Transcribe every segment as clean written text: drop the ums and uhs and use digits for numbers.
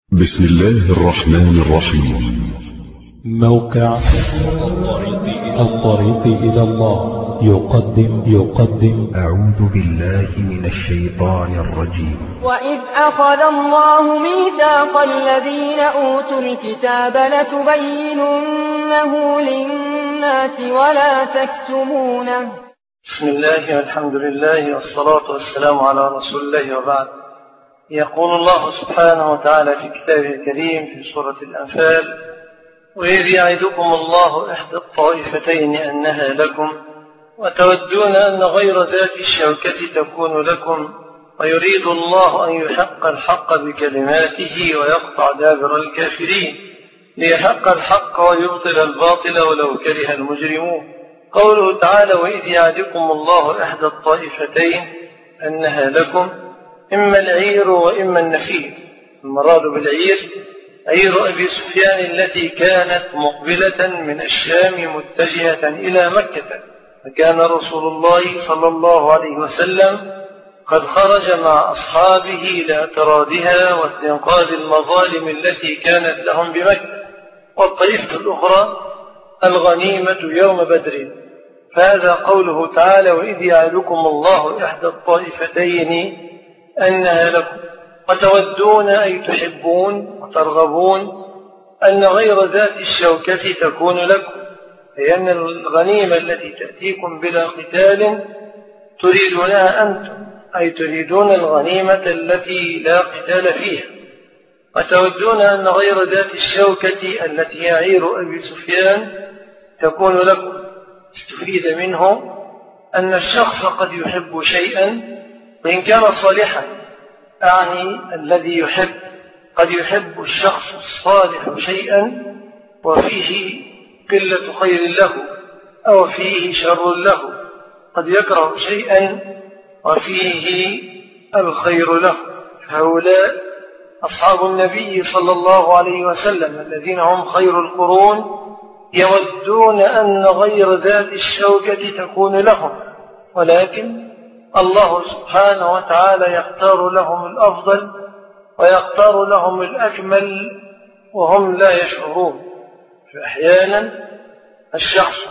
بسم الله الرحمن الرحيم. موقع الطريق إلى الله يقدم أعوذ بالله من الشيطان الرجيم. وإذ أخذ الله ميثاق الذين أوتوا الكتاب لتبيننه للناس ولا تكتمونه. بسم الله والحمد لله والصلاة والسلام على رسول الله وبعد. يقول الله سبحانه وتعالى في كتابه الكريم في سورة الأنفال: وإذ يعدكم الله إحدى الطائفتين أنها لكم وتودون أن غير ذات الشوكة تكون لكم ويريد الله أن يحق الحق بكلماته ويقطع دابر الكافرين ليحق الحق ويبطل الباطل ولو كره المجرمون. قوله تعالى: وإذ يعدكم الله إحدى الطائفتين أنها لكم، إما العير وإما النفير. المراد بالعير عير أبي سفيان التي كانت مقبلة من الشام متجهة إلى مكة، فكان رسول الله صلى الله عليه وسلم قد خرج مع أصحابه لاعتراضها واستنقاذ المظالم التي كانت لهم بمكة. والطائفة الأخرى الغنيمة يوم بدر. فهذا قوله تعالى: وإذ يعدكم الله إحدى الطائفتين أنها لكم وتودون أي تحبون وترغبون أن غير ذات الشوكة تكون لكم، أي أن الغنيمة التي تأتيكم بلا قتال تريدونها أنتم، أي تريدون الغنيمة التي لا قتال فيها. وتودون أن غير ذات الشوكة التي هي عير أبي سفيان تكون لكم. استفيد منه أن الشخص قد يحب شيئا وإن كان صالحا، أعني الذي يحب قد يحب الشخص الصالح شيئا وفيه قلة خير له أو فيه شر له، قد يكره شيئا وفيه الخير له. فهؤلاء أصحاب النبي صلى الله عليه وسلم الذين هم خير القرون يودون أن غير ذات الشوكة تكون لهم، ولكن الله سبحانه وتعالى يختار لهم الأفضل ويختار لهم الأكمل وهم لا يشعرون. فأحيانا الشخص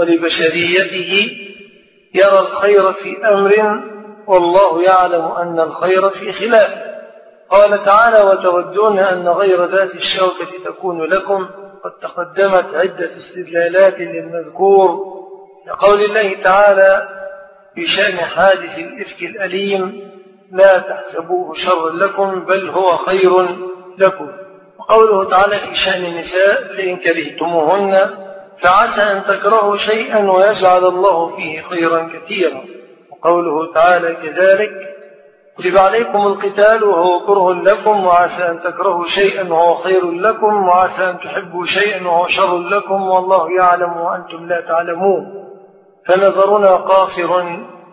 ولبشريته يرى الخير في أمر والله يعلم أن الخير في خلافه. قال تعالى: وتودون أن غير ذات الشوكة تكون لكم. قد تقدمت عدة استدلالات للمذكور لقول الله تعالى في شأن حادث الإفك الأليم: لا تحسبوه شرا لكم بل هو خير لكم. وقوله تعالى في شأن النساء: فإن كرهتموهن فعسى أن تكرهوا شيئا ويجعل الله فيه خيرا كثيرا. وقوله تعالى كذلك: كتب عليكم القتال وهو كره لكم وعسى أن تكرهوا شيئا وهو خير لكم وعسى أن تحبوا شيئا وهو شر لكم والله يعلم وأنتم لا تعلمون. فنظرنا قاصر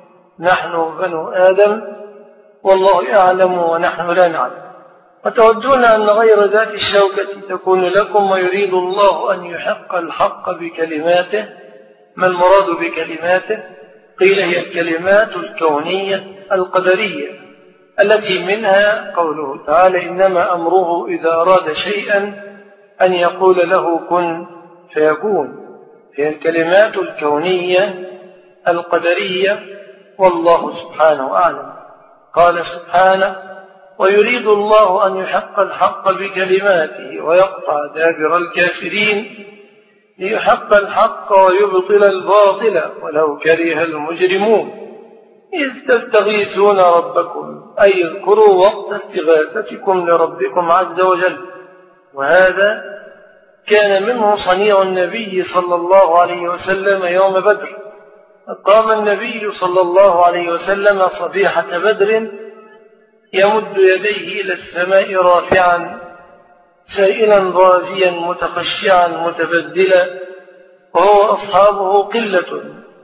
نحن بنو آدم والله يعلم ونحن لا نعلم. وتودون أن غير ذات الشوكة تكون لكم ويريد الله أن يحق الحق بكلماته. ما المراد بكلماته؟ قيل هي الكلمات الكونية القدرية التي منها قوله تعالى: إنما أمره إذا أراد شيئا أن يقول له كن فيكون. هي الكلمات الكونية القدرية والله سبحانه أعلم. قال سبحانه: ويريد الله أن يحق الحق بكلماته ويقطع دابر الكافرين ليحق الحق ويبطل الباطل ولو كره المجرمون. إذ تستغيثون ربكم، أي اذكروا وقت استغاثتكم لربكم عز وجل. وهذا كان منه صنيع النبي صلى الله عليه وسلم يوم بدر. قام النبي صلى الله عليه وسلم صبيحة بدر يمد يديه إلى السماء رافعا سائلا راجيا متخشعا متبدلا، وهو أصحابه قلة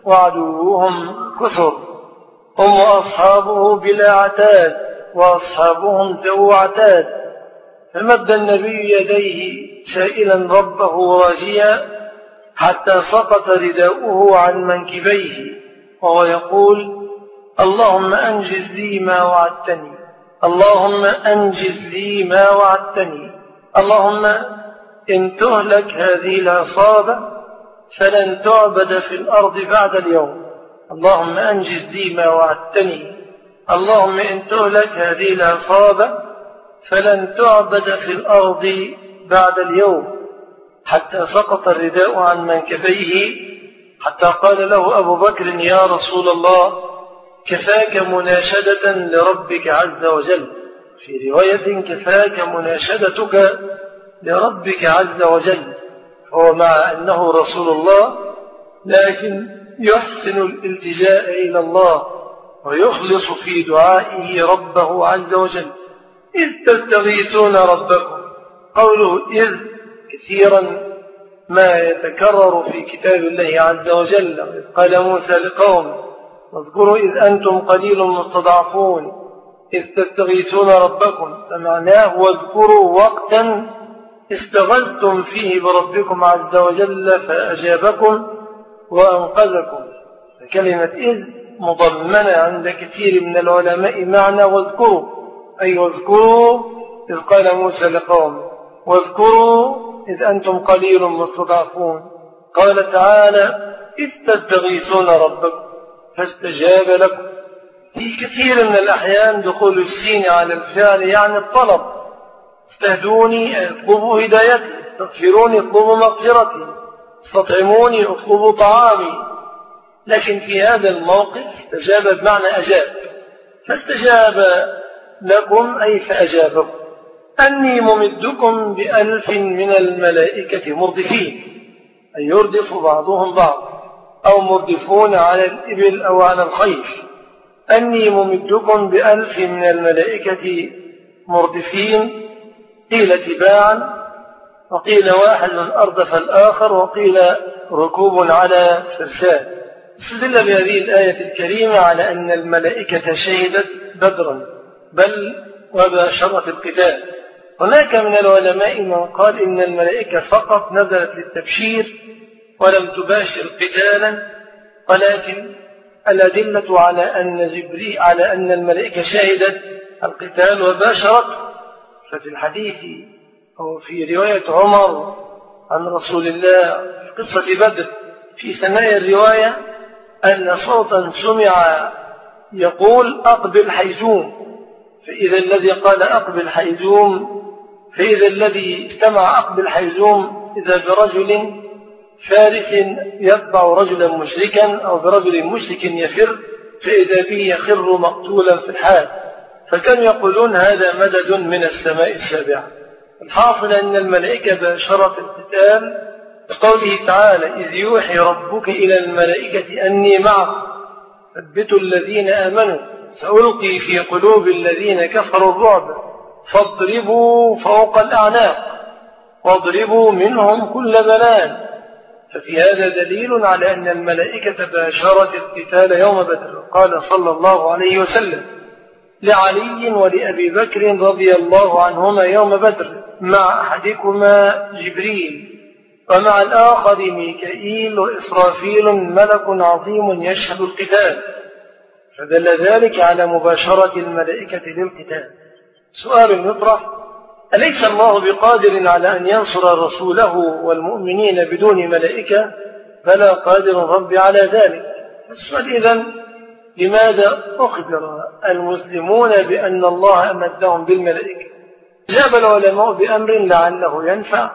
وعدوهم كثر، هم أصحابه بلا عتاد وأصحابهم ذو عتاد. فمد النبي يديه سائلا ربه راجيا حتى سقط رداؤه عن منكبيه وهو يقول: اللهم أنجز لي ما وعدتني، اللهم أنجز لي ما وعدتني. اللهم إن تهلك هذه العصابة فلن تعبد في الأرض بعد اليوم. اللهم أنجز لي ما وعدتني. اللهم إن تهلك هذه العصابة فلن تعبد في الأرض بعد اليوم. حتى سقط الرداء عن منكبيه، حتى قال له أبو بكر يا رسول الله كفاك مناشدة لربك عز وجل. في رواية كفاك مناشدتك لربك عز وجل. هو مع أنه رسول الله لكن يحسن الالتجاء إلى الله ويخلص في دعائه ربه عز وجل. إذ تستغيثون ربكم، قوله إذ كثيرا ما يتكرر في كتاب الله عز وجل. إذ قال موسى لقوم واذكروا إذ أنتم قليل مستضعفون إذ تستغيثون ربكم، فمعناه واذكروا وقتا استغثتم فيه بربكم عز وجل فأجابكم وأنقذكم. فكلمة إذ مضمنة عند كثير من العلماء معنى واذكروا، أي واذكروا إذ قال موسى لقوم واذكروا إذ أنتم قليل مستضعفون. قال تعالى إذ تستغيثون ربكم فاستجاب لكم. في كثير من الأحيان دخول السين على الفعل يعني الطلب. استهدوني اطلبوا هدايتي، استغفروني اطلبوا مغفرتي، استطعموني اطلبوا طعامي. لكن في هذا الموقف استجاب بمعنى أجاب، فاستجاب لكم أي فأجابكم. أني ممدكم ب1000 من الملائكة مردفين، أي يردف بعضهم بعض أو مردفون على الإبل أو على الخيل. أني ممدكم ب1000 من الملائكة مردفين، قيل تباعا وقيل واحد أردف الآخر وقيل ركوب على فرسان. استدل بهذه الآية الكريمة على أن الملائكة شهدت بدرا بل وباشرت القتال. هناك من العلماء من قال إن الملائكة فقط نزلت للتبشير ولم تباشر قتالا، ولكن الأدلة على أن الملائكة شهدت القتال وباشرت. ففي الحديث أو في رواية عمر عن رسول الله في قصة بدر في ثنايا الرواية أن صوتا سمع يقول أقبل حيزوم، فإذا الذي قال أقبل حيزوم، فإذا الذي استمع أقبل حيزوم إذا برجل فارس يتبع رجلا مشركا أو برجل مشرك يفر، فإذا به يخر مقتولا في الحال. فكانوا يقولون هذا مدد من السماء السابعة. الحاصل أن الملائكة باشرت القتال بقوله تعالى إذ يوحي ربك إلى الملائكة أني معكم ثبتوا الذين آمنوا سألقي في قلوب الذين كفروا الرعب فاضربوا فوق الأعناق واضربوا منهم كل بنان. ففي هذا دليل على أن الملائكة باشرت القتال يوم بدر. قال صلى الله عليه وسلم لعلي ولأبي بكر رضي الله عنهما يوم بدر مع أحدكما جبريل ومع الآخر ميكائيل وإسرافيل ملك عظيم يشهد القتال. فدل ذلك على مباشرة الملائكة للقتال. سؤال يطرح: أليس الله بقادر على أن ينصر رسوله والمؤمنين بدون ملائكة؟ بلى قادر رب على ذلك. السؤال إذن لماذا أخبر المسلمون بأن الله أمدهم بالملائكة؟ جاب العلماء بأمر لعله ينفع،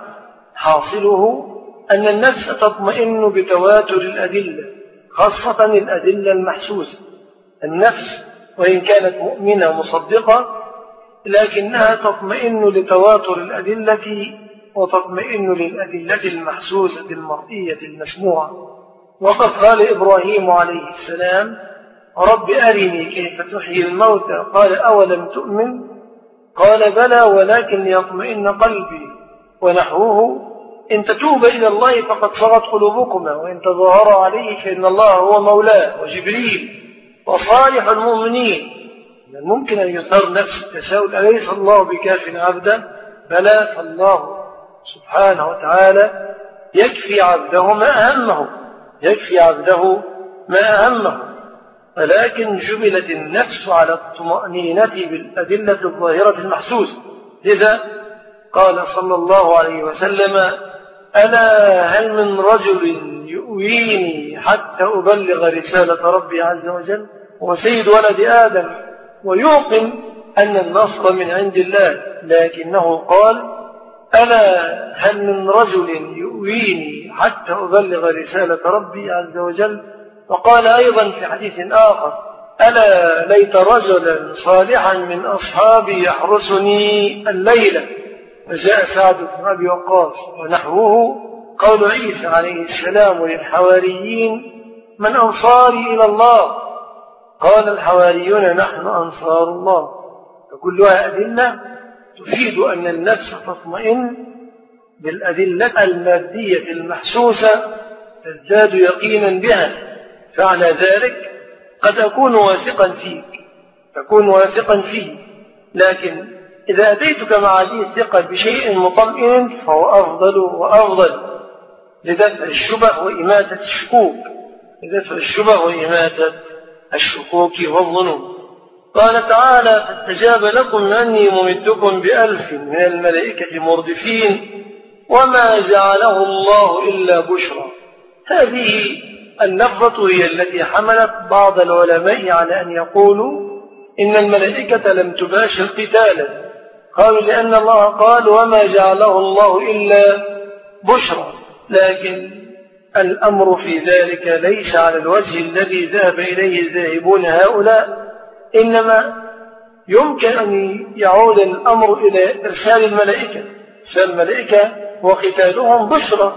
حاصله أن النفس تطمئن بتواتر الأدلة، خاصة الأدلة المحسوسة. النفس وإن كانت مؤمنة مصدقة لكنها تطمئن لتواتر الأدلة وتطمئن للأدلة المحسوسة المرئية المسموعة. وقد قال إبراهيم عليه السلام رب أرني كيف تحيي الموتى قال أولم تؤمن قال بلى ولكن يطمئن قلبي. ونحوه إن تتوب إلى الله فقد صغت قلوبكما وإن تظاهر عليه فإن الله هو مولاه وجبريل وصالح المؤمنين. من ممكن أن يثار نفس التساؤل أليس الله بكاف عبدا؟ بلى، فالله سبحانه وتعالى يكفي عبده ما أهمه، يكفي عبده ما أهمه. ولكن جبلت النفس على الطمأنينة بالأدلة الظاهرة المحسوسة. لذا قال صلى الله عليه وسلم: ألا هل من رجل يؤويني حتى أبلغ رسالة ربي عز وجل؟ هو سيد ولد آدم ويوقن أن النصر من عند الله، لكنه قال: ألا هل من رجل يؤويني حتى أبلغ رسالة ربي عز وجل؟ وقال أيضا في حديث آخر: ألا ليت رجلا صالحا من أصحابي يحرسني الليلة. وجاء سعد بن أبي وقاص ونحوه قول عيسى عليه السلام للحواريين: من أنصاري إلى الله؟ قال الحواريون: نحن أنصار الله. فكلها أدلة تفيد أن النفس تطمئن بالأدلة المادية المحسوسة، تزداد يقينا بها. فعلى ذلك قد أكون واثقا فيه، لكن إذا أتيتك مع هذه الثقة بشيء مطمئن فهو أفضل وأفضل لدفع الشبه وإماتة الشكوك والظنون. قال تعالى: فاستجاب لكم أني ممدكم ب1000 من الملائكة مردفين وما جعله الله إلا بشرى. هذه اللفظة هي التي حملت بعض العلماء على أن يقولوا إن الملائكة لم تباشر قتالا. قالوا لأن الله قال: وما جعله الله إلا بشرى. لكن الأمر في ذلك ليس على الوجه الذي ذهب إليه الذاهبون هؤلاء، إنما يمكن أن يعود الأمر إلى إرسال الملائكة وقتالهم بشرى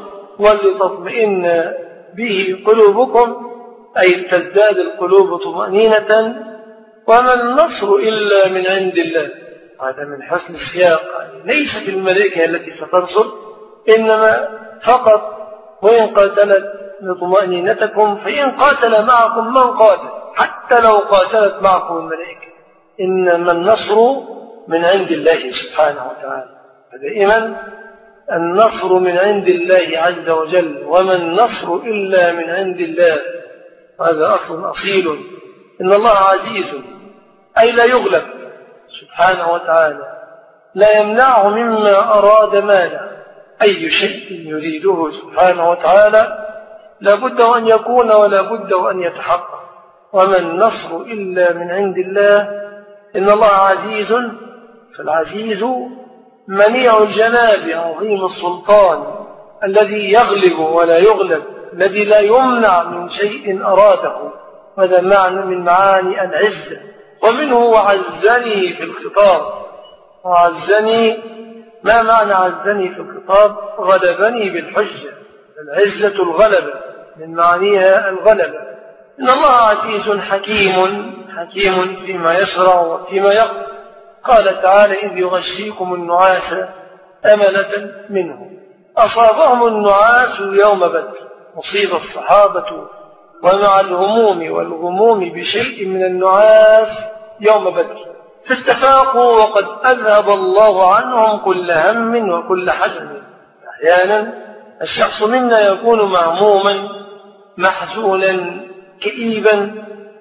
ولتطمئن به قلوبكم، أي تزداد القلوب طمأنينة. وما النصر إلا من عند الله. هذا من حسن السياق، ليست الملائكة التي ستنصر، إنما فقط وإن قاتلت لطمأنينتكم فإن قاتل معكم من قاتل، حتى لو قاتلت معكم الملائكة، إنما النصر من عند الله سبحانه وتعالى. فدائما النصر من عند الله عز وجل، وما النصر إلا من عند الله. هذا أصل أصيل. إن الله عزيز أي لا يغلب سبحانه وتعالى، لا يمنعه مما أراد مانع. أي شيء يريده سبحانه وتعالى لا بد أن يكون ولا بد أن يتحقق. وما النصر إلا من عند الله. إن الله عزيز، فالعزيز منيع الجناب عظيم السلطان، الذي يغلب ولا يغلب، الذي لا يمنع من شيء أراده. هذا معنى من معاني العزة. ومنه وعزني في الخطاب. وعزني، ما معنى عزني في الخطاب؟ غلبني بالحجة. العزة الغلبة، من معانيها الغلبة. إن الله عزيز حكيم فيما يشرع وفيما يقضي. قال تعالى: إذ يغشيكم النعاس أمنة منه. أصابهم النعاس يوم بدر، مصيب الصحابة ومع الهموم والغموم بشيء من النعاس يوم بدر، فاستفاقوا وقد أذهب الله عنهم كل هم وكل حزن. أحيانا الشخص منا يكون مهموما محزونا كئيبا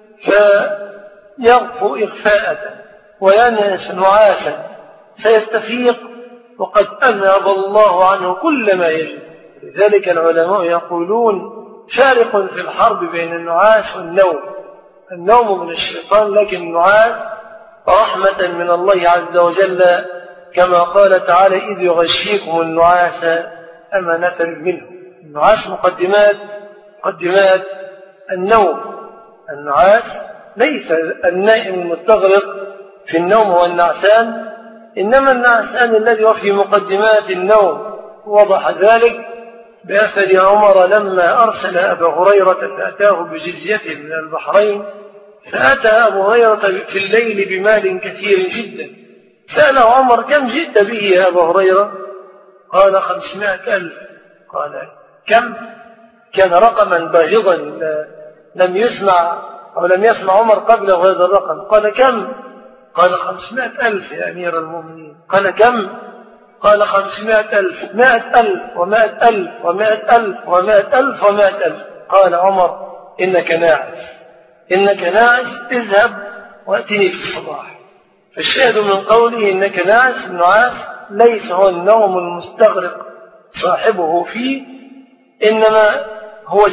فيغفو إغفاءة وينعس نعاسا فيستفيق وقد أذهب الله عنه كل ما يجب. لذلك العلماء يقولون: فارق في الحرب بين النعاس والنوم. النوم من الشيطان، لكن النعاس رحمة من الله عز وجل، كما قال تعالى: إذ يغشيكم النعاس أمنة منه. النعاس مقدمات النوم. النعاس ليس النائم المستغرق في النوم هو النعسان، إنما النعسان الذي هو في مقدمات النوم. وضح ذلك بأثر عمر لما أرسل أبا هريرة فأتاه بجزية من البحرين، فأتى أبو هريرة في الليل بمال كثير جدا. سأله عمر: كم جئت به يا أبا هريرة؟ قال: 500,000. قال: كم؟ كان رقما باهظا لم يسمع عمر قبله هذا الرقم. قال: كم؟ قال: 500,000 يا أمير المؤمنين. قال: كم؟ قال: 500,000. 100,000 و100,000 و100,000 و100,000 و100,000. قال عمر: إنك ناعس، إنك ناعس اذهب وأتني في الصباح. فالشاهد من قوله إنك ناعس النعاس ليس هو النوم المستغرق صاحبه فيه، إنما هو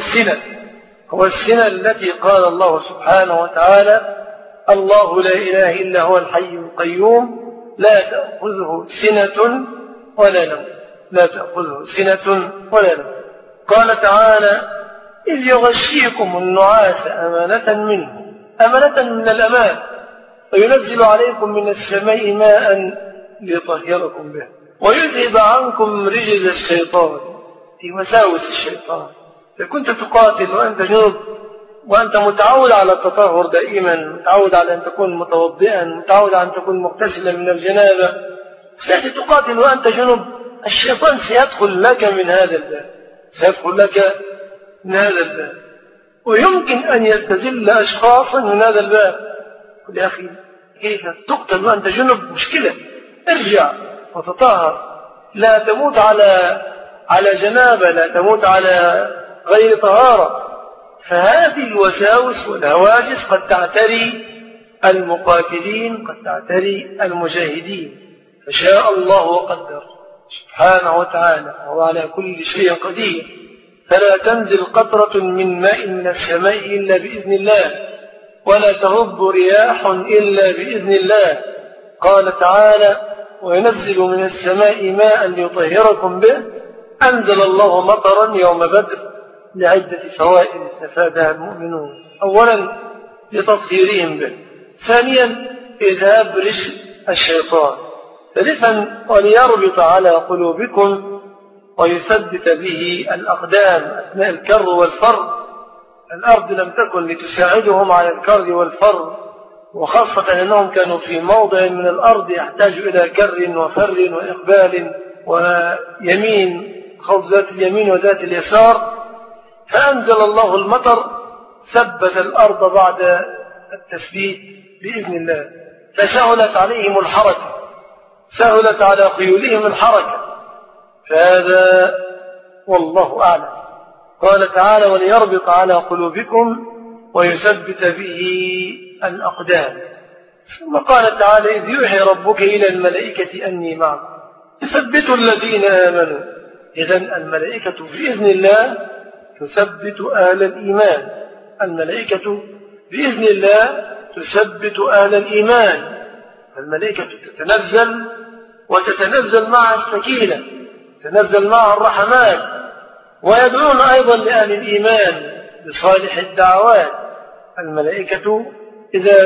السنة التي قال الله سبحانه وتعالى الله لا إله إلا هو الحي القيوم لا تأخذه سنة ولا نوم، لا تأخذه سنة ولا نوم. قال تعالى إذ يغشيكم النعاس أمانة منه، أمانة من الأمان، وينزل عليكم من السماء ماء ليطهركم به ويذهب عنكم رجز الشيطان في وساوس الشيطان. إذا كنت تقاتل وأنت جنوب وأنت متعود على التطهر دائما، متعود على أن تكون متوضئا، متعود على أن تكون مغتسلا من الجنابة، فتأتي تقاتل وأنت جنوب، الشيطان سيدخل لك من هذا الباب، سيدخل لك من هذا الباب، ويمكن أن يستزل أشخاصا من هذا الباب. قل يا أخي كيف تقتل وأنت جنب؟ مشكلة، ارجع وتطهر، لا تموت على جنابة، لا تموت على غير طهارة. فهذه الوساوس والهواجس قد تعتري المقاتلين، قد تعتري المجاهدين، فشاء الله وقدر سبحانه وتعالى وهو على كل شيء قدير. فلا تنزل قطرة من ماء من السماء إلا بإذن الله، ولا تهب رياح إلا بإذن الله. قال تعالى وينزل من السماء ماء ليطهركم به. أنزل الله مطرا يوم بدر لعدة فوائد استفادها المؤمنون: أولا لتطهيرهم به، ثانيا إذهاب رجل الشيطان، ثالثا وليربط على قلوبكم ويثبت به الأقدام أثناء الكر والفر. الأرض لم تكن لتساعدهم على الكر والفر، وخاصة أنهم كانوا في موضع من الأرض يحتاج إلى كر وفر وإقبال ويمين، خوف ذات اليمين وذات اليسار. فأنزل الله المطر ثبت الأرض بعد التثبيت بإذن الله، فسهلت عليهم الحركة، سهلت على خيولهم الحركة. فهذا والله أعلم. قال تعالى وليربط على قلوبكم ويثبت به الأقدام. ثم قال تعالى إذ يوحي ربك إلى الملائكة أني معكم يثبت الذين آمنوا. إذن الملائكة بإذن الله تثبت أهل الإيمان، الملائكة بإذن الله تثبت أهل الإيمان. الملائكة تتنزل وتتنزل مع السكينة، تتنزل مع الرحمات، ويدعون أيضا لأهل الإيمان بصالح الدعوات. الملائكة إذا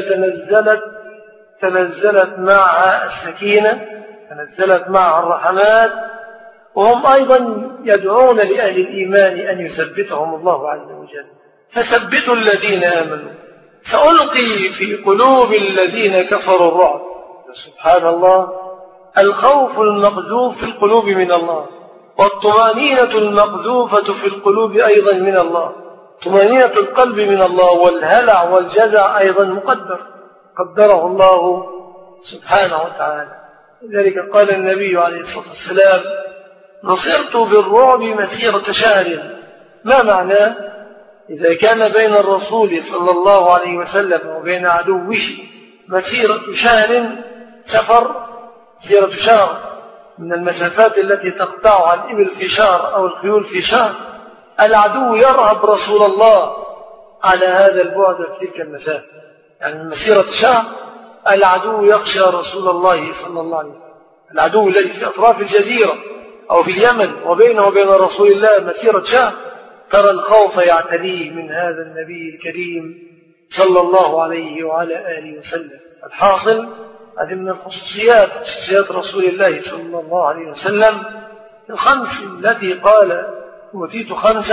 تنزلت مع السكينة، تنزلت مع الرحمات، وهم أيضا يدعون لأهل الإيمان أن يثبتهم الله عز وجل. فثبتوا الذين آمنوا. سألقي في قلوب الذين كفروا الرعب. سبحان الله، الخوف المقذوف في القلوب من الله، والطمأنينة المقذوفة في القلوب أيضا من الله. طمأنينة القلب من الله، والهلع والجزع أيضا قدره الله سبحانه وتعالى. لذلك قال النبي عليه الصلاة والسلام نصرت بالرعب مسيرة شهر. ما معناه؟ إذا كان بين الرسول صلى الله عليه وسلم وبين عدوه مسيرة شهر، سفر مسيرة شهر من المسافات التي تقطعها الإبل في شهر أو الخيول في شهر، العدو يرهب رسول الله على هذا البعد في تلك المسافة. يعني من مسيرة شهر العدو يخشى رسول الله صلى الله عليه وسلم، العدو الذي في أطراف الجزيرة أو في اليمن وبينه وبين رسول الله مسيرة شهر، ترى الخوف يعتليه من هذا النبي الكريم صلى الله عليه وعلى آله وسلم. الحاصل هذه من الخصوصيات رسول الله صلى الله عليه وسلم الخمس التي قال أوتيت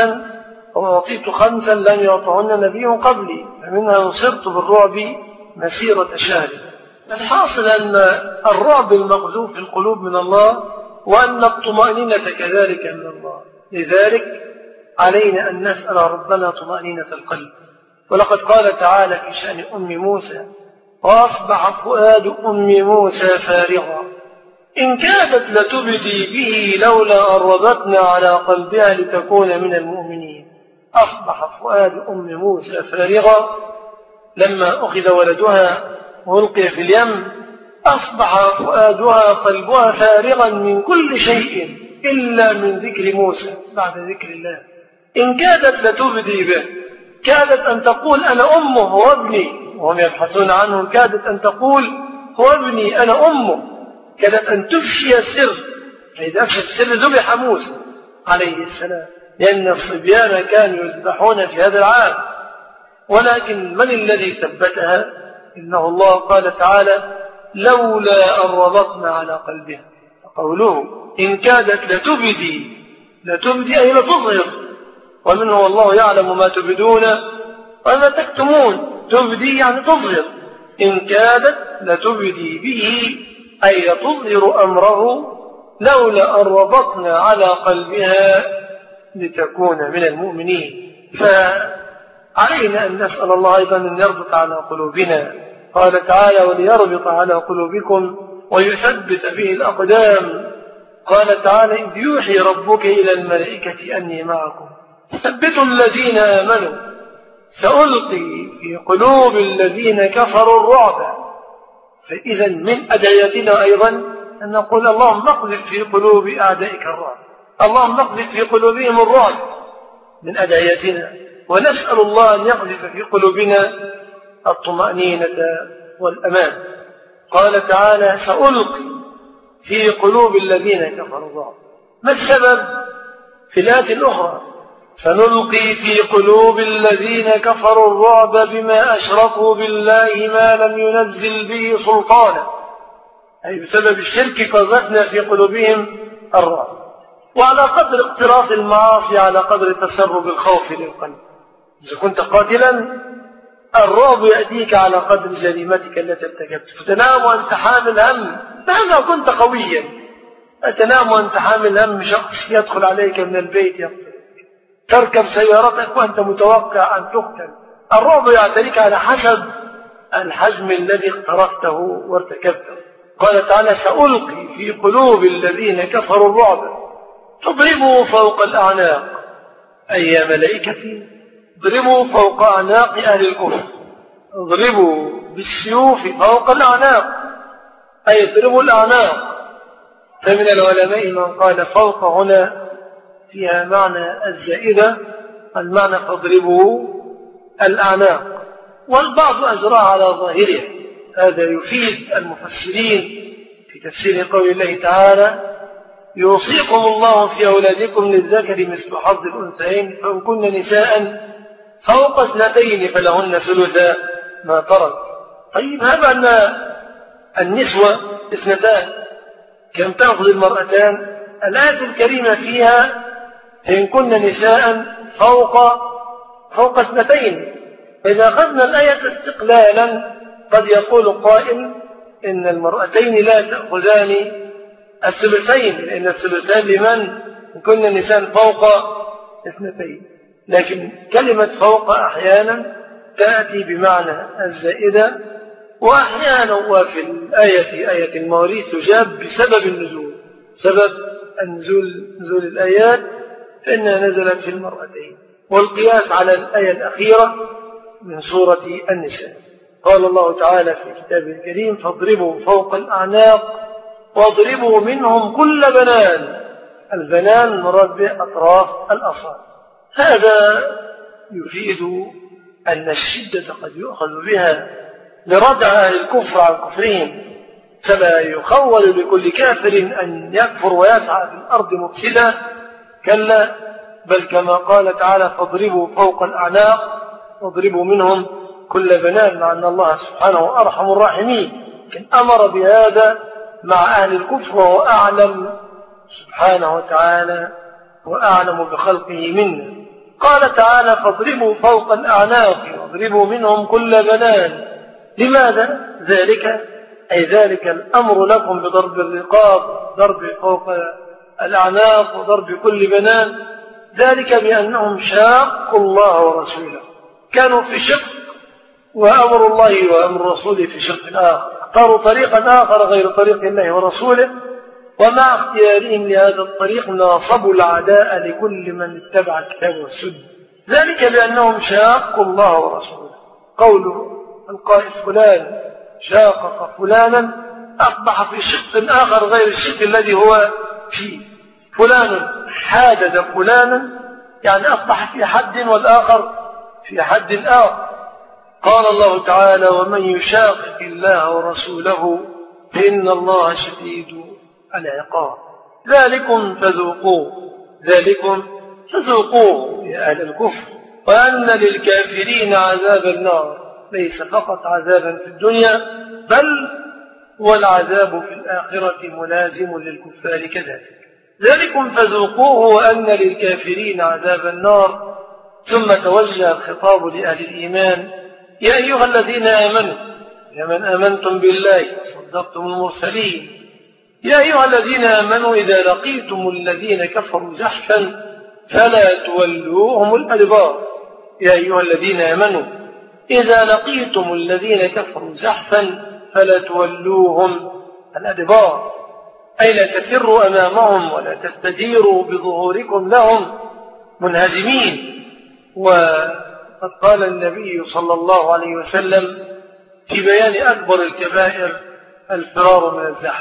خمسا لم يعطهن نبي قبلي، فمنها نصرت بالرعب مسيرة شهر. الحاصل أن الرعب المقذوف في القلوب من الله، وأن الطمأنينة كذلك من الله. لذلك علينا أن نسأل ربنا طمأنينة القلب. ولقد قال تعالى في شأن أم موسى وأصبح فؤاد أم موسى فارغا إن كادت لتبدي به لولا أن ربطنا على قلبها لتكون من المؤمنين. أصبح فؤاد أم موسى فارغا، لما أخذ ولدها وألقي في اليم أصبح فؤادها قلبها فارغا من كل شيء إلا من ذكر موسى بعد ذكر الله. إن كادت لتبدي به، كادت أن تقول أنا أمه هو ابني، وهم يبحثون عنه، كادت أن تقول هو ابني أنا أمه، كادت أن تفشي السر، فإذا أفشت السر ذبح موسى عليه السلام، لأن الصبيان كانوا يذبحون في هذا العام. ولكن من الذي ثبتها؟ إنه الله قال تعالى لولا أن ربطنا على قلبها. قوله إن كادت لتبدي أي لتظهر، ومنه والله يعلم ما تبدون وما تكتمون. تبدي يعني تظهر، إن كادت لتبدي به أي تظهر أمره لولا أن ربطنا على قلبها لتكون من المؤمنين. فعلينا أن نسأل الله أيضا أن يربط على قلوبنا. قال تعالى وليربط على قلوبكم ويثبت به الأقدام. قال تعالى إذ يوحي ربك إلى الملائكة أني معكم ثبتوا الذين آمنوا سألقي في قلوب الذين كفروا الرعب. فإذا من أدعيتنا أيضا أن نقول اللهم اقذف في قلوب أعدائك الرعب، اللهم اقذف في قلوبهم الرعب، من أدعيتنا. ونسأل الله أن يقذف في قلوبنا الطمأنينة والأمان. قال تعالى سألقي في قلوب الذين كفروا الرعب. ما السبب؟ في الآية الأخرى سنلقي في قلوب الذين كفروا الرعب بما أشركوا بالله ما لم ينزل به سلطانا، أي بسبب الشرك قذفنا في قلوبهم الرعب. وعلى قدر اقتراف المعاصي على قدر تسرب الخوف للقلب. إذا كنت قاتلا الرعب يأتيك على قدر جريمتك التي ارتكبت، فتنام وأنت حامل هم مهما كنت قويا، أتنام وأنت حامل هم شخص يدخل عليك من البيت يقتلك، تركب سيارتك وأنت متوقع أن تقتل. الرعب يعتريك على حسب الحجم الذي اقترفته وارتكبته. قال تعالى سألقي في قلوب الذين كفروا الرعب فاضربوا فوق الأعناق، أي يا ملائكتي اضربوا فوق أعناق أهل الكفر، اضربوا بالسيوف فوق الأعناق، أي اضربوا الأعناق. فمن العلماء من قال فوق هنا فيها معنى الزائدة، المعنى فاضربوا الأعناق، والبعض أجرى على ظاهره. هذا يفيد المفسرين في تفسير قول الله تعالى يوصيكم الله في أولادكم للذكر مثل حظ الأنثيين فإن كن نساء فوق 2 فلهن ثلث ما ترك. طيب هذا أن النسوة 2 كم تأخذ المرأتان؟ الآية الكريمة فيها فإن كن نساء فوق 2. فإذا أخذنا الآية استقلالا قد يقول قائل إن المرأتين لا تأخذان الثلثين، لأن الثلثان لمن؟ إن كن نساء فوق 2. لكن كلمة فوق أحيانا تأتي بمعنى الزائدة، وأحيانا وفي الآية آية المواريث تجاب بسبب النزول، سبب نزول الآيات فإنها نزلت في المرأتين، والقياس على الآية الأخيرة من سورة النساء. قال الله تعالى في كتابه الكريم فاضربوا فوق الأعناق واضربوا منهم كل بنان. البنان مراد به أطراف الأصابع. هذا يفيد أن الشدة قد يؤخذ بها لردع أهل الكفر عن كفرهم، فلا يخول لكل كافر أن يكفر ويسعى في الأرض مفسدا، كلا، بل كما قال تعالى فاضربوا فوق الأعناق واضربوا منهم كل بنان، مع أن الله سبحانه أرحم الراحمين، لكن أمر بهذا مع أهل الكفر وهو أعلم سبحانه وتعالى وأعلم بخلقه منا. قال تعالى فاضربوا فوق الأعناق واضربوا منهم كل بنان. لماذا ذلك؟ أي ذلك الأمر لكم بضرب الرقاب، ضرب فوق الأعناق وضرب كل بنان، ذلك بأنهم شاقوا الله ورسوله، كانوا في شق، وأمر الله وأمر رسوله في شق آخر، اختاروا طريقا آخر غير طريق الله ورسوله، ومع اختيارهم لهذا الطريق ناصبوا العداء لكل من اتبع الكتاب والسنة، ذلك بأنهم شاقوا الله ورسوله. قوله القائل فلان شاقق فلانا أصبح في شق آخر غير الشق الذي هو فيه. فلان حادد فلانا يعني أصبح في حد والآخر في حد آخر. قال الله تعالى: ومن يشاقق الله ورسوله فإن الله شديد العقاب. ذلكم فذوقوه يا أهل الكفر، وأن للكافرين عذاب النار، ليس فقط عذابا في الدنيا بل والعذاب في الآخرة ملازم للكفار كذلك. ذلكم فذوقوه وأن للكافرين عذاب النار. ثم توجه الخطاب لأهل الإيمان: يا أيها الذين آمنوا، يا من آمنتم بالله وصدقتم المرسلين، يا أيها الذين آمنوا إذا لقيتم الذين كفروا زحفا فلا تولوهم الأدبار. يا أيها الذين آمنوا إذا لقيتم الذين كفروا زحفا فلا تولوهم الأدبار، أي لا تفروا أمامهم ولا تستديروا بظهوركم لهم منهزمين. وقد قال النبي صلى الله عليه وسلم في بيان أكبر الكبائر: الفرار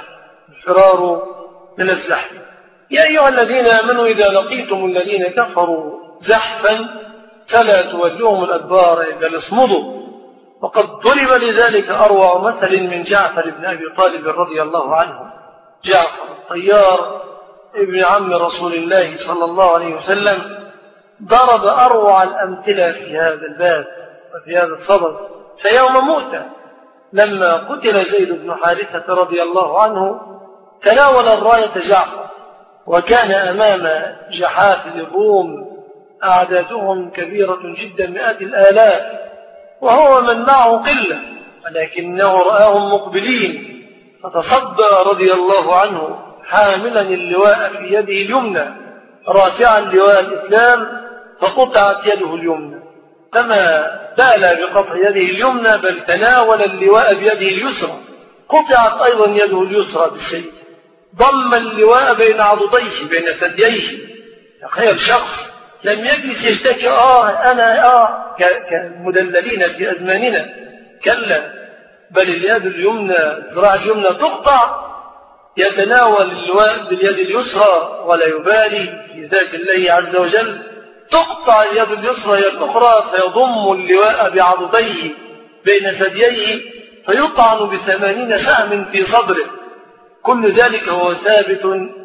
من الزحف. يا أيها الذين آمنوا إذا لقيتم الذين كفروا زحفا فلا تولوهم الأدبار، إذا اصمدوا. وقد ضرب لذلك أروع مثل من جعفر بن أبي طالب رضي الله عنه. جعفر الطيار ابن عم رسول الله صلى الله عليه وسلم ضرب أروع الأمثلة في هذا الباب وفي هذا الصدد. فيوم مؤتة لما قتل زيد بن حارثة رضي الله عنه تناول الراية جعفر، وكان أمام جحافل الروم أعدادهم كبيرة جدا 100,000 وهو من معه قلة، ولكنه رآهم مقبلين فتصدى رضي الله عنه حاملا اللواء في يده اليمنى رافعا لواء الإسلام، فقطعت يده اليمنى. فما بالى بقطع يده اليمنى بل تناول اللواء بيده اليسرى، قطعت أيضا يده اليسرى بالسيف. ضم اللواء بين عضديه بين ثدييه. تخيل شخص لم يجلس يشتكي أنا كمدللين في أزماننا، كلا، بل اليد اليمنى الذراع اليمنى تقطع، يتناول اللواء باليد اليسرى ولا يبالي في ذات الله عز وجل. تقطع اليد اليسرى هي الأخرى فيضم اللواء بعضديه بين ثدييه فيطعن ب80 سهم في صدره. كل ذلك هو ثابت،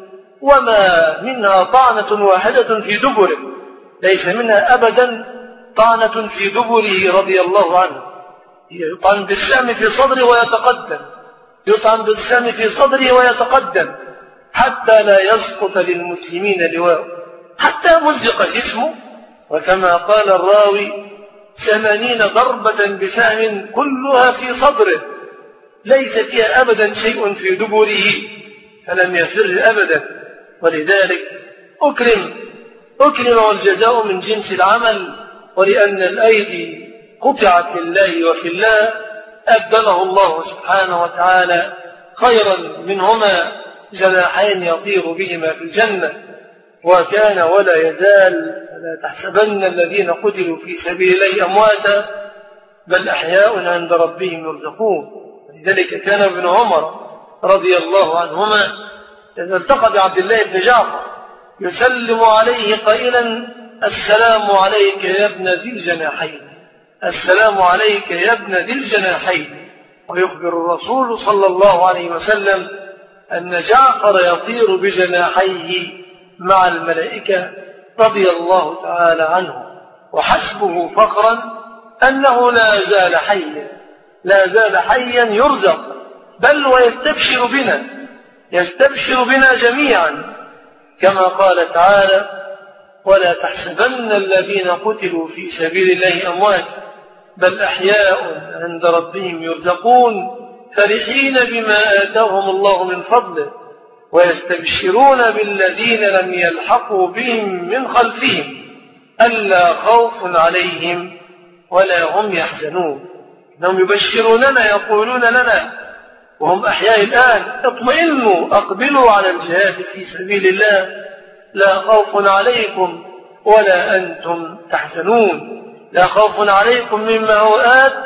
وما منها طعنة واحدة في دبره، ليس منها أبدا طعنة في دبره رضي الله عنه. يطعن بالسهم في صدره ويتقدم، يطعن بالسهم في صدره ويتقدم حتى لا يسقط للمسلمين لواء، حتى مزق جسمه. وكما قال الراوي: 80 ضربة بسهم كلها في صدره، ليس فيها أبدا شيء في دبره، فلم يفر أبدا. ولذلك أكرم والجزاء من جنس العمل. ولأن الأيدي قطعت لله وفي الله أبدله الله سبحانه وتعالى خيرا منهما جناحين يطير بهما في الجنة. وكان ولا يزال: فلا تحسبن الذين قتلوا في سبيل الله أمواتا بل أحياء عند ربهم يرزقون. لذلك كان ابن عمر رضي الله عنهما إذا التقى بعبد الله بن جعفر يسلم عليه قائلا: السلام عليك يا ابن ذي الجناحين، السلام عليك يا ابن ذي الجناحين. ويخبر الرسول صلى الله عليه وسلم أن جعفر يطير بجناحيه مع الملائكة رضي الله تعالى عنه. وحسبه فخرا أنه لا زال حيا يرزق، بل ويستبشر بنا جميعا، كما قال تعالى: ولا تحسبن الذين قتلوا في سبيل الله أموات بل أحياء عند ربهم يرزقون فرحين بما آتاهم الله من فضله ويستبشرون بالذين لم يلحقوا بهم من خلفهم ألا خوف عليهم ولا هم يحزنون. إنهم يبشروننا يقولون لنا وهم أحياء الآن: اطمئنوا، أقبلوا على الجهاد في سبيل الله، لا خوف عليكم ولا أنتم تحزنون. لا خوف عليكم مما هو آت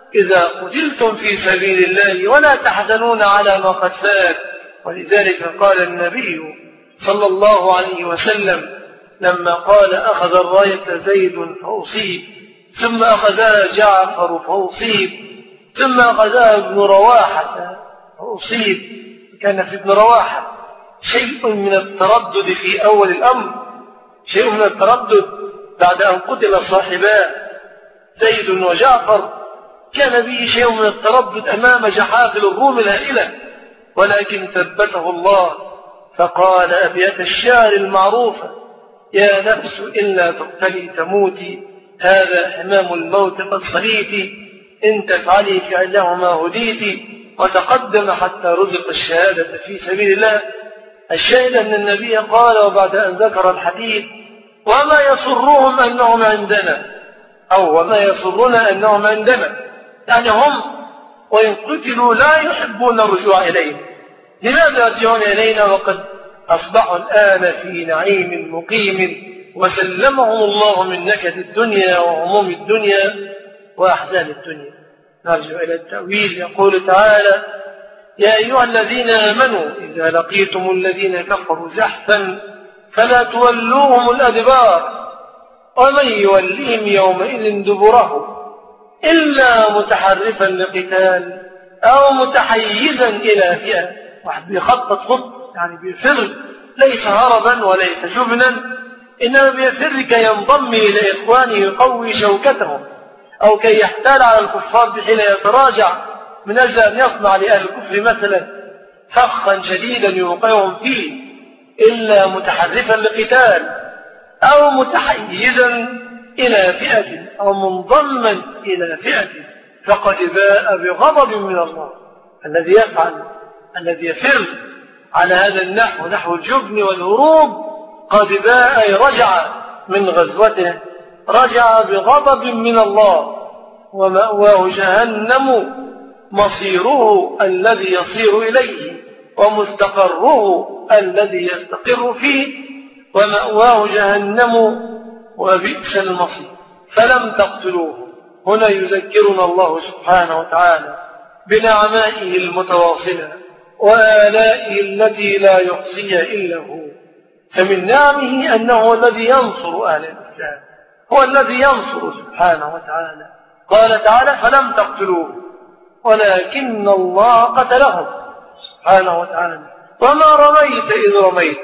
إذا قتلتم في سبيل الله ولا تحزنون على ما قد فات. ولذلك قال النبي صلى الله عليه وسلم لما قال أخذ الراية زيد فأصيب، ثم أخذها جعفر فأصيب، ثم أخذها ابن رواحة فأصيب. كان في ابن رواحة شيء من التردد في أول الأمر، شيء من التردد بعد أن قتل صاحباه زيد وجعفر، كان به شيء من التردد أمام جحافل الروم الهائلة، ولكن ثبته الله فقال أبيات الشعر المعروفة: يا نفس إلا تقتلي تموتي، هذا حمام الموت قد صليت، إن تفعلي فعلهما هديت، وتقدم حتى رزق الشهادة في سبيل الله. الشاهد أن النبي قال وبعد أن ذكر الحديث: وما يسرهم أنهم عندنا، أو وما يسرنا أنهم عندنا، يعني هم وإن قتلوا لا يحبون الرجوع إلينا. لماذا يرجعون إلينا وقد أصبحوا الآن في نعيم مقيم وسلمهم الله من نكد الدنيا وهموم الدنيا وأحزان الدنيا؟ نرجع إلى التأويل. يقول تعالى: يا أيها الذين آمنوا إذا لقيتم الذين كفروا زحفا فلا تولوهم الأدبار، ومن يوليهم يومئذ دبره إلا متحرفا لقتال أو متحيزا إلى فئة. واحد بيخطط خط، يعني بيفر، ليس هربا وليس جبنا، إنما بيفر كي ينضم إلى إخوانه يقوي شوكتهم، أو كي يحتال على الكفار بحين يتراجع من أجل أن يصنع لأهل الكفر مثلا فخا شديدا يوقعهم فيه. إلا متحرفا لقتال أو متحيزا إلى فئة أو منضما إلى فئة فقد باء بغضب من الله. الذي يفعل، الذي يفر على هذا النحو، نحو الجبن والهروب، قد باء، رجع من غزوته، رجع بغضب من الله، ومأواه جهنم مصيره الذي يصير إليه، ومستقره الذي يستقر فيه، ومأواه جهنم وبئس المصير. فلم تقتلوه. هنا يذكرنا الله سبحانه وتعالى بنعمائه المتواصلة وآلائه التي لا يحصيها إلا هو. فمن نعمه أنه الذي ينصر أهل الإسلام، هو الذي ينصر سبحانه وتعالى. قال تعالى: فلم تقتلوه ولكن الله قتلهم سبحانه وتعالى. وما رميت إذ رميت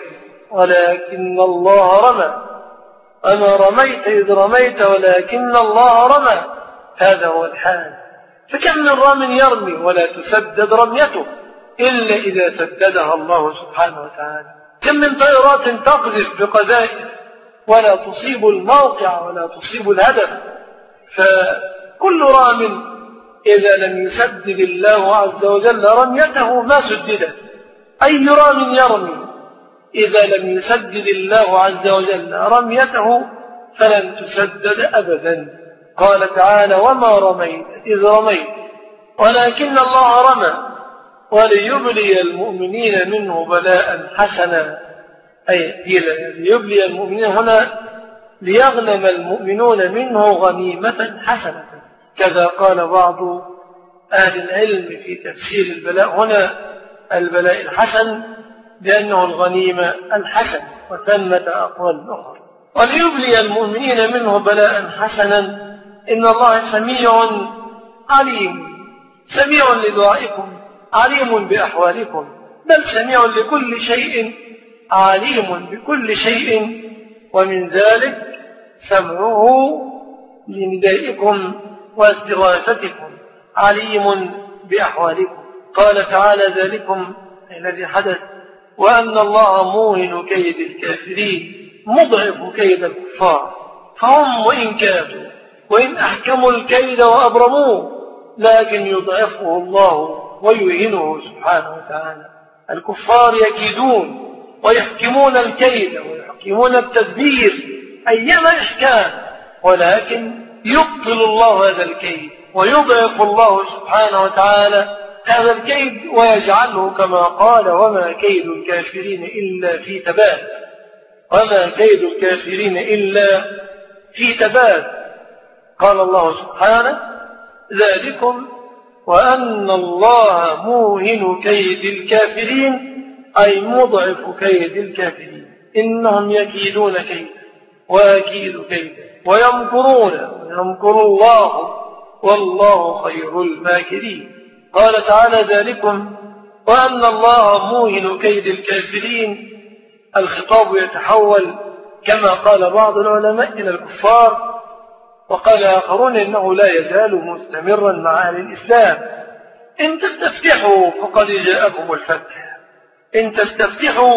ولكن الله رمى، وما رميت إذ رميت ولكن الله رمى. هذا هو الحال. فكم من رام يرمي ولا تسدد رميته إلا إذا سددها الله سبحانه وتعالى. كم من طائرات تقذف بقذائف ولا تصيب الموقع ولا تصيب الهدف. فكل رام إذا لم يسدد الله عز وجل رميته ما سددت. أي رام يرمي إذا لم يسدد الله عز وجل رميته فلن تسدد أبدا. قال تعالى: وما رميت إذ رميت ولكن الله رمى وليبلي المؤمنين منه بلاء حسنا. أي ليبلي المؤمنين هنا ليغنم المؤمنون منه غنيمة حسنة. كذا قال بعض أهل العلم في تفسير البلاء هنا البلاء الحسن لأنه الغنيمة الحسن، وثمة أقوال أخرى. وليبلي المؤمنين منه بلاء حسنا إن الله سميع عليم، سميع لدعائكم عليم بأحوالكم، بل سميع لكل شيء عليم بكل شيء، ومن ذلك سمعه لندائكم واستغاثتكم، عليم بأحوالكم. قال تعالى: ذلكم الذي حدث وأن الله موهن كيد الكافرين مضعف كيد الكفار. فهم وإن كادوا وإن أحكموا الكيد وأبرموه لكن يضعفه الله ويهنه سبحانه وتعالى. الكفار يكيدون ويحكمون الكيد ويحكمون التدبير أيما إحكام، ولكن يبطل الله هذا الكيد ويضعف الله سبحانه وتعالى هذا الكيد ويجعله كما قال: وما كيد الكافرين إلا في تباب. وما كيد الكافرين إلا في تباب. قال الله سبحانه: ذلكم وأن الله موهن كيد الكافرين، أي مضعف كيد الكافرين. إنهم يكيدون كيدا ويكيد كيدا ويمكرون ويمكر الله والله خير الماكرين. قال تعالى ذلكم وأن الله موهن كيد الكافرين. الخطاب يتحول كما قال بعض العلماء إلى الكفار، وقال آخرون إنه لا يزال مستمرا مع أهل الإسلام. إن تستفتحوا فقد جاءكم الفتح. إن تستفتحوا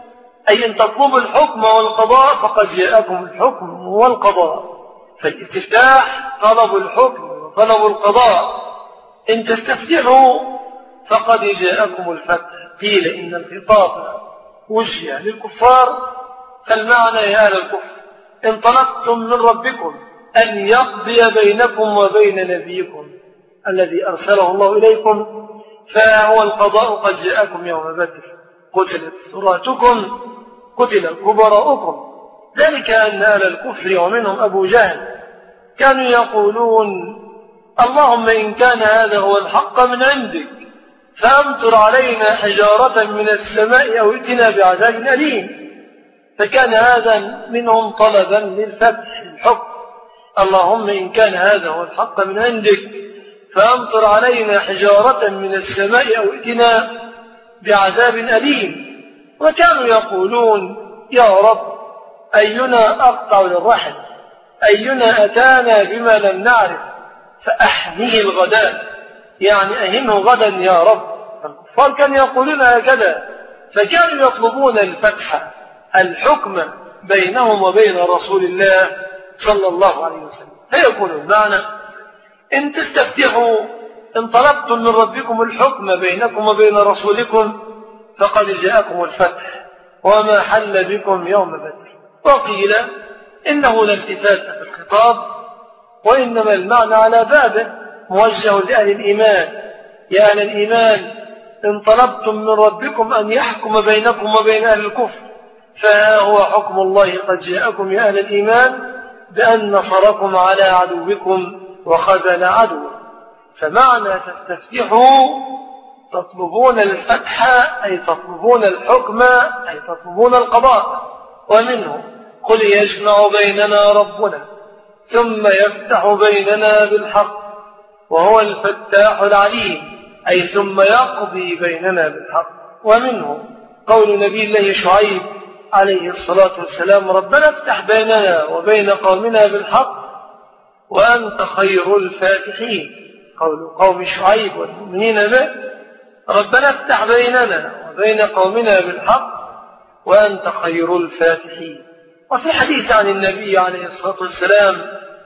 أي إن تطلبوا الحكم والقضاء فقد جاءكم الحكم والقضاء. فالاستفتاح طلب الحكم وطلب القضاء. إن تستفتحوا فقد جاءكم الفتح. قيل إن الخطاب وجه للكفار، فالمعنى يا أهل الكفر إن طلبتم من ربكم أن يقضي بينكم وبين نبيكم الذي أرسله الله إليكم فهو القضاء قد جاءكم يوم بدر. قتلت سراتكم قتل كبراؤكم. ذلك أن أهل الكفر ومنهم أبو جهل كانوا يقولون اللهم إن كان هذا هو الحق من عندك فأمطر علينا حجارة من السماء أو ائتنا بعذاب أليم. فكان هذا منهم طلبا للفتح الحكم. اللهم إن كان هذا هو الحق من عندك فأمطر علينا حجارة من السماء أو ائتنا بعذاب أليم. وكانوا يقولون يا رب أينا أقطع للرحم، أينا أتانا بما لم نعرف فأحميه الغداء، يعني أهنه غدا يا رب. فالكفار كانوا يقولون هكذا، فكانوا يطلبون الفتح الحكم بينهم وبين رسول الله صلى الله عليه وسلم. فيكون المعنى إن تستفتحوا إن طلبتم من ربكم الحكم بينكم وبين رسولكم فقد جاءكم الفتح وما حل بكم يوم بدر. وقيل إنه لا التفات في الخطاب، وإنما المعنى على بابه موجه لأهل الإيمان. يا أهل الإيمان إن طلبتم من ربكم أن يحكم بينكم وبين أهل الكفر فها هو حكم الله قد جاءكم يا أهل الإيمان بأن نصركم على عدوكم وخذل عدوه. فمعنى تستفتحوا تطلبون الفتح أي تطلبون الحكم أي تطلبون القضاء. ومنه قل يجمع بيننا ربنا ثم يفتح بيننا بالحق وهو الفتاح العليم، أي ثم يقضي بيننا بالحق. ومنه قول نبي الله شعيب عليه الصلاة والسلام ربنا افتح بيننا وبين قومنا بالحق وأنت خير الفاتحين. قول قوم شعيب والمؤمنين به ربنا افتح بيننا وبين قومنا بالحق وأنت خير الفاتحين. وفي حديث عن النبي عليه الصلاة والسلام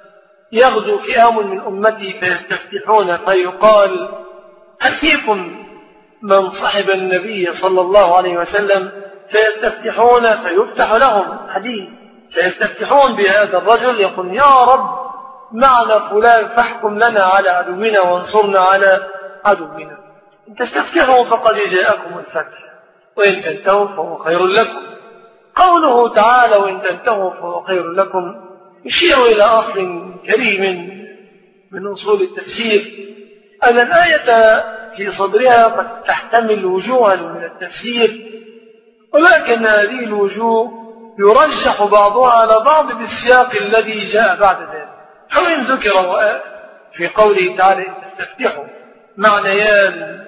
يغزو فئام من أمتي فيستفتحون فيقال هل فيكم من صحب النبي صلى الله عليه وسلم فيستفتحون فيفتح لهم حديث فيستفتحون بهذا الرجل يقول يا رب معنا فلان فاحكم لنا على عدونا وانصرنا على عدونا. إن تستفتحوا فقد جاءكم الفتح وإن تنتهوا فهو خير لكم. قوله تعالى وإن تنتهوا فهو خير لكم يشير إلى أصل كريم من أصول التفسير أن الآية في صدرها قد تحتمل وجوها من التفسير، ولكن هذه الوجوه يرجح بعضها على بعض بالسياق الذي جاء بعد ذلك. فإن ذكر في قوله تعالى إن تستفتحوا معنيان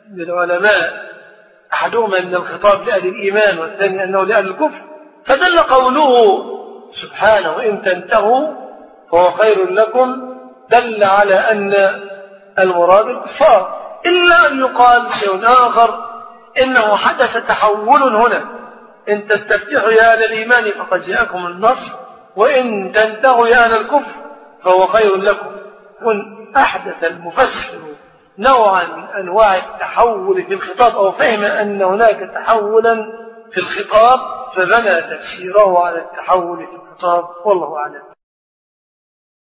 للعلماء أحدهما أن الخطاب لأهل الإيمان والثاني أنه لأهل الكفر، فدل قوله سبحانه وإن تنتهوا فهو خير لكم دل على أن المراد الكفار، إلا أن يقال شيء آخر إنه حدث تحول هنا. إن تستفتحوا يا أهل الإيمان فقد جاءكم النصر وإن تنتهوا يا أهل الكفر فهو خير لكم. وإن أحدث المفسر نوعا من أنواع التحول في الخطاب أو فهم أن هناك تحولا في الخطاب فبنى تفسيره على التحول في الخطاب والله أعلم.